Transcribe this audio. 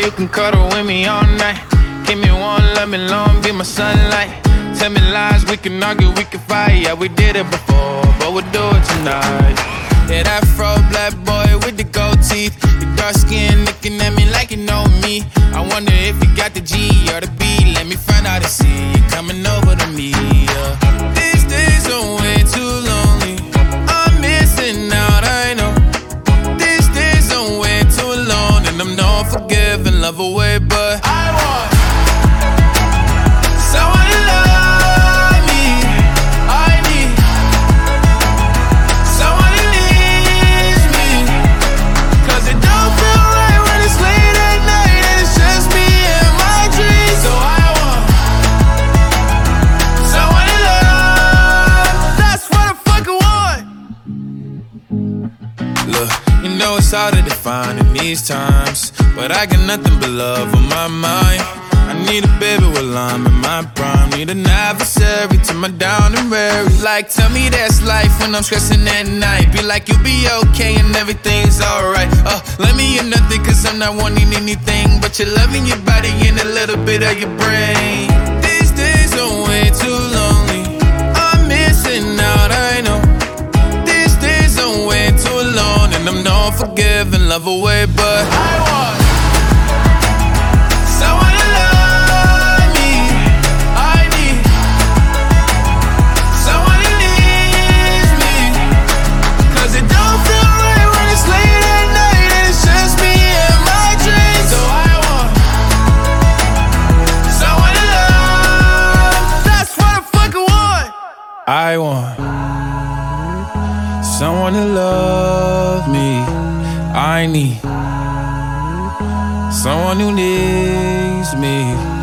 you can cuddle with me all night. Keep me warm, let me long, be my sunlight. Tell me lies, we can argue, we can fight. Yeah, we did it before, but we'll do it tonight. Yeah, that fro black boy with the gold teeth. Your dark skin looking at me like you know me. I wonder if you got the G or the B. Let me find out and see you coming over to me. These days are way too lonely. I'm missing out, I know. These days are way too alone, and I'm not forgiving, love away, but I want someone to love me. I need someone who needs me. 'Cause it don't feel right when it's late at night and it's just me and my dreams. So I want someone to love. That's what I fucking want. Look, you know it's hard to define in these times, but I got nothing but love on my mind. I need a baby while I'm in my prime. Need an adversary to my down and weary. Like, tell me that's life when I'm stressing at night. Be like, you'll be okay and everything's alright. Let me in nothing 'cause I'm not wanting anything but your loving, your body and a little bit of your brain. These days are way too lonely. I'm missing out, I know. These days are way too alone, and I'm not forgiving, love away, but I want someone to love me. I need someone who needs me. 'Cause it don't feel right when it's late at night and it's just me and my dreams. So I want someone to love. That's what I fucking want. I want someone to love me. I need someone who needs me.